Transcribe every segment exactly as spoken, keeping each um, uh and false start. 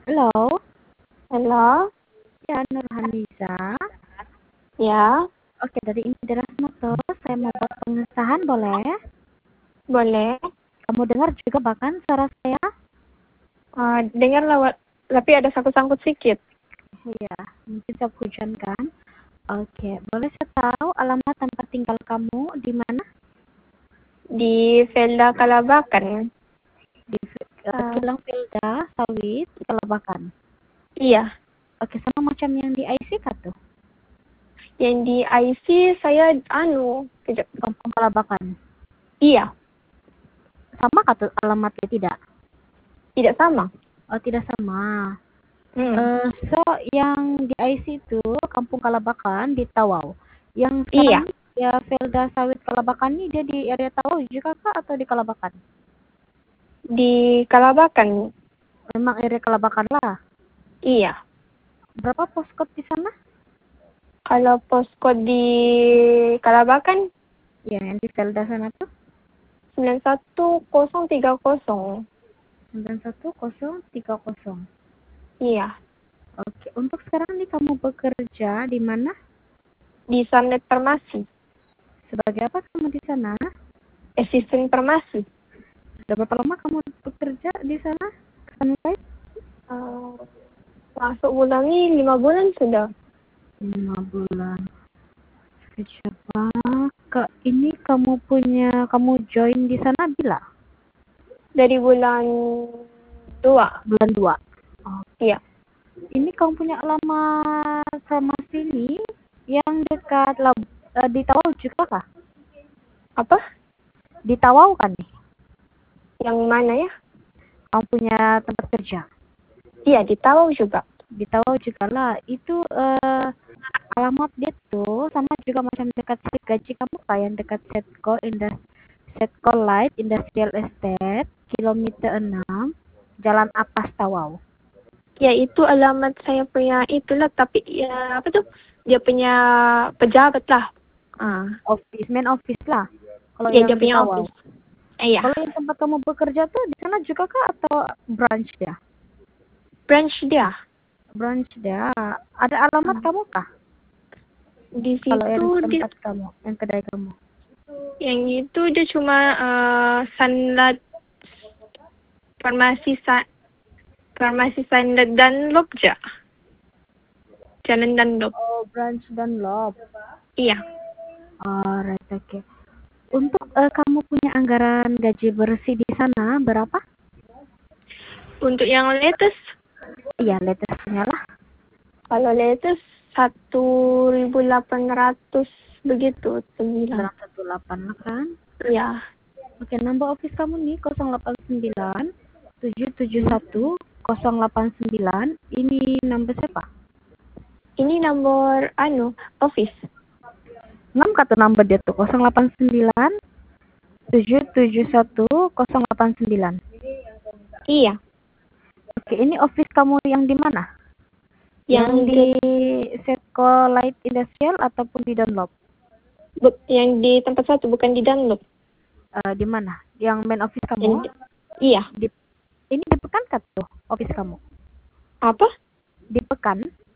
Halo. Halo. Ya, Nurhaliza. Ya. Oke, dari Indra Motor, saya mau buat pengesahan, boleh? Boleh. Kamu dengar juga bahkan suara saya? Uh, dengar lewat, tapi ada sangkut-sangkut sedikit. Iya, mungkin saya hujan kan? Oke, boleh saya tahu alamat tempat tinggal kamu di mana? Di Velda Kalabakan. Di uh, Uh, Kilang Pilda, Sawit, Kelabakan. iya. Oke, sama macam yang di I C kah tuh? Yang di I C saya, anu, kejap. Kampung Kelabakan. Iya. Sama kah tuh alamatnya? Tidak? Tidak sama. Oh, tidak sama. Hmm. Uh, so, yang di I C itu Kampung Kalabakan di Tawau. Yang Iya. sekarang ya Velda Sawit Kelabakan ini dia di area Tawau juga kah atau di Kalabakan? Di Kalabakan. Memang area Kalabakan lah. Iya. Berapa postcode di sana? Kalau postcode di Kalabakan, Ya, yang di Velda sana tuh sembilan satu nol tiga nol. sembilan satu nol tiga nol. Iya. Oke, untuk sekarang nih kamu bekerja di mana? Di Sunlight Farmasi. Sebagai apa kamu di sana? Asisten farmasi. Sudah berapa lama kamu bekerja di sana? Sunlight? Uh, masuk bulan ini lima bulan sudah. Lima bulan. Siapa? Ke ini kamu punya kamu join di sana bila? Dari bulan dua. Bulan dua. Oh. Iya. Ini kamu punya alamat sama sini yang dekat lab, uh, di Tawau juga kah? Apa? Di Tawau kan nih? Yang mana ya? Kamu punya tempat kerja? Iya, di Tawau juga. Di Tawau juga lah. Itu uh, alamat dia tuh sama juga macam dekat slip gaji kamu kah yang dekat Setco Indus Setco Light Industrial Estate kilometer enam Jalan Apas Tawau. Ya, itu alamat saya punya itulah, tapi ya apa tuh? Dia punya pejabat lah. Ah. Office, main office lah. Kalau Ya, yang dia di punya Tawau. office. Eh, iya. Kalau yang tempat kamu bekerja tuh di sana juga kah atau branch dia? Branch dia. Branch dia. Ada alamat Ah. kamu kah? Di Kalau yang situ dia, tempat kamu, yang kedai kamu. yang itu dia cuma uh, Sunlight Farmasi Sa Farmasi Sunlight Dunlop aja. Jalan Dunlop. Oh, branch Dunlop. Iya. Alright, oke. Okay. Untuk uh, kamu punya anggaran gaji bersih di sana berapa? Untuk yang latest? Iya, latestnya lah. Kalau latest satu ribu delapan ratus begitu, sembilan. satu delapan lah kan? Iya. Oke, nomor office kamu nih nol delapan sembilan tujuh tujuh satu nol delapan sembilan. Ini nomor siapa? Ini nomor anu, office. enam kata nomor dia tuh nol delapan sembilan tujuh tujuh satu nol delapan sembilan. Iya. Oke, ini office kamu yang di mana? Yang, yang di Setco Light Industrial ataupun di Dunlop? Bu, yang di tempat satu, bukan di Dunlop. Uh, di mana? Yang main office kamu? Yang di, iya. Di, ini di Pekan kah tuh office kamu? Apa? Di Pekan?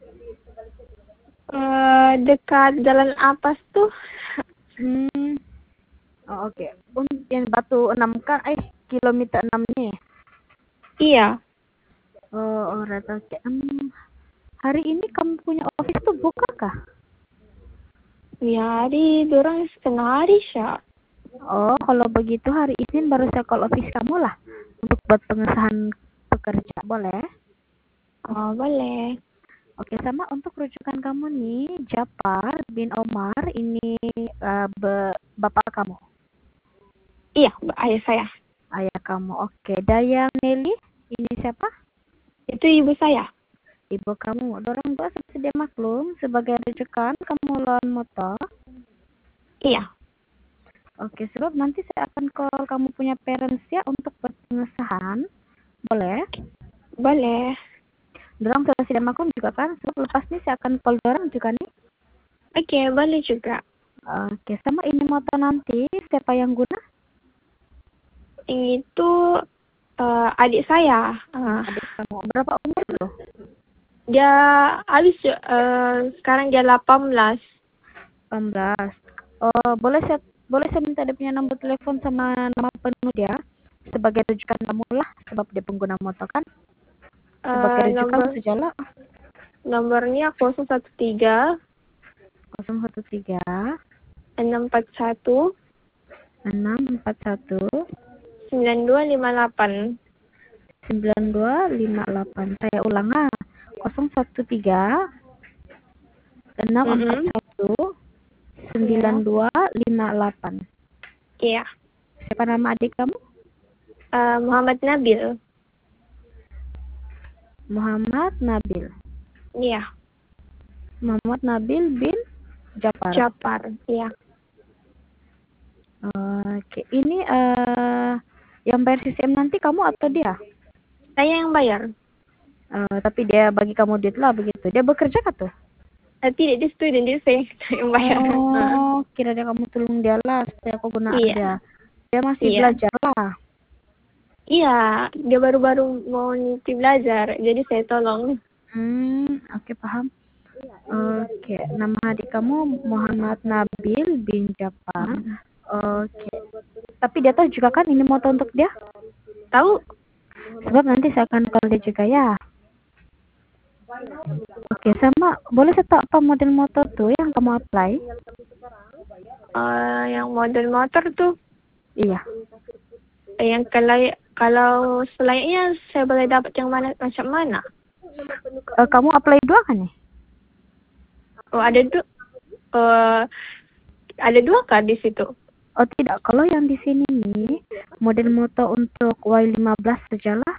Uh, dekat Jalan Apas tuh. Hmm. Oh, oke. Okay. Untuk yang Batu enam kan, eh kilometer enam nih. Iya. Oh, alright, oke. Okay. Hmm. Hari ini kamu punya office tuh buka kah? Ya, hari dorang setengah hari, Syah. Oh, kalau begitu hari Isnin baru saya call office kamu lah untuk buat pengesahan pekerja, boleh? Oh, boleh. Oke, sama untuk rujukan kamu nih, Japar bin Omar, ini uh, be, bapak kamu? Iya, ayah saya. Ayah kamu, oke. Dayang Nelly, ini siapa? Itu ibu saya. Ibu kamu. Dorang dua sedia maklum sebagai rujukan kamu lawan motor? Iya. Oke, sebab nanti saya akan call kamu punya parents ya untuk pengesahan. Boleh? Boleh. Dorang sudah sedia maklum juga kan? Sebab lepas nih saya akan call dorang juga nih. Oke, boleh juga. Oke, sama ini motor nanti siapa yang guna? Yang itu Uh, adik saya. Uh, Adik kamu berapa umur tuh? dia habis uh, sekarang dia delapan belas. delapan belas. Oh, boleh saya boleh saya minta dia punya nomor telepon sama nama penuh dia sebagai rujukan kamu lah, sebab dia pengguna motor kan. Sebagai Uh, rujukan nomor sejala. nomornya nol satu tiga nol satu tiga enam empat satu enam empat satu sembilan dua lima delapan. sembilan dua lima delapan. Saya ulang ah. nol satu tiga enam empat satu sembilan dua lima delapan. Iya. Siapa nama adik kamu? Uh, Muhammad Nabil. Muhammad Nabil. Iya. Muhammad Nabil bin Japar. Japar. Iya. Oke, ini uh, yang bayar C C M nanti kamu atau dia? Saya yang bayar. Uh, tapi dia bagi kamu duit lah begitu. Dia bekerja kah tuh? Uh, tidak, dia student, jadi saya yang bayar. Oh, kira dia kamu tolong dia lah supaya aku gunakan Iya. dia. Dia masih Iya. belajar lah. Iya, dia baru-baru mau niti belajar, jadi saya tolong. Hmm, oke okay, paham. Oke, okay. Nama adik kamu Muhammad Nabil bin Japar. Oke. Okay. Tapi dia tahu juga kan ini motor untuk dia? Tahu? Sebab nanti saya akan call dia juga ya. Oke, okay, sama boleh saya tahu apa model motor tuh yang kamu apply? Uh, yang model motor tuh? Iya. Yang kalau kalau selayaknya saya boleh dapat yang mana macam mana? Uh, kamu apply dua kan nih? Oh, ada dua. Uh, ada dua kah di situ? Oh tidak, kalau yang di sini nih model motor untuk Y lima belas sajalah.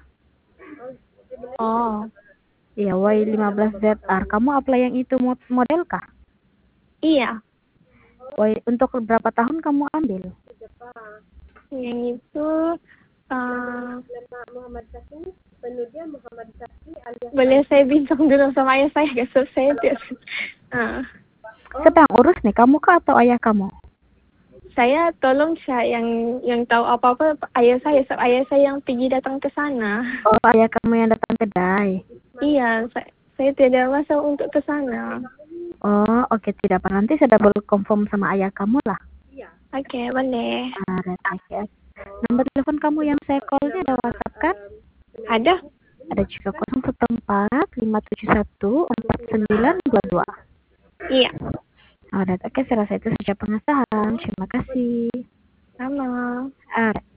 Oh. Iya, Y lima belas Z R. Kamu apply yang itu model kah? Iya. Y, untuk berapa tahun kamu ambil? Yang itu uh, boleh saya bincang dulu sama ayah saya, gak selesai dia. Uh. Siapa yang urus nih, kamu kah atau ayah kamu? Saya tolong saya yang yang tahu apa-apa ayah saya, sebab ayah saya yang pergi datang ke sana. Oh, ayah kamu yang datang kedai. Iya, saya, saya tidak masa untuk ke sana. Oh, oke, okay, tidak apa. Nanti saya double confirm sama ayah kamu lah. Oke, okay, boleh. Ah, okay. Nomor telepon kamu yang saya call-nya ada WhatsApp kan? Ada. Ada juga nol satu empat lima tujuh satu empat sembilan dua dua. Iya. Oh, oke, okay, saya rasa itu saja pengesahan. Terima kasih. Sama. Ah,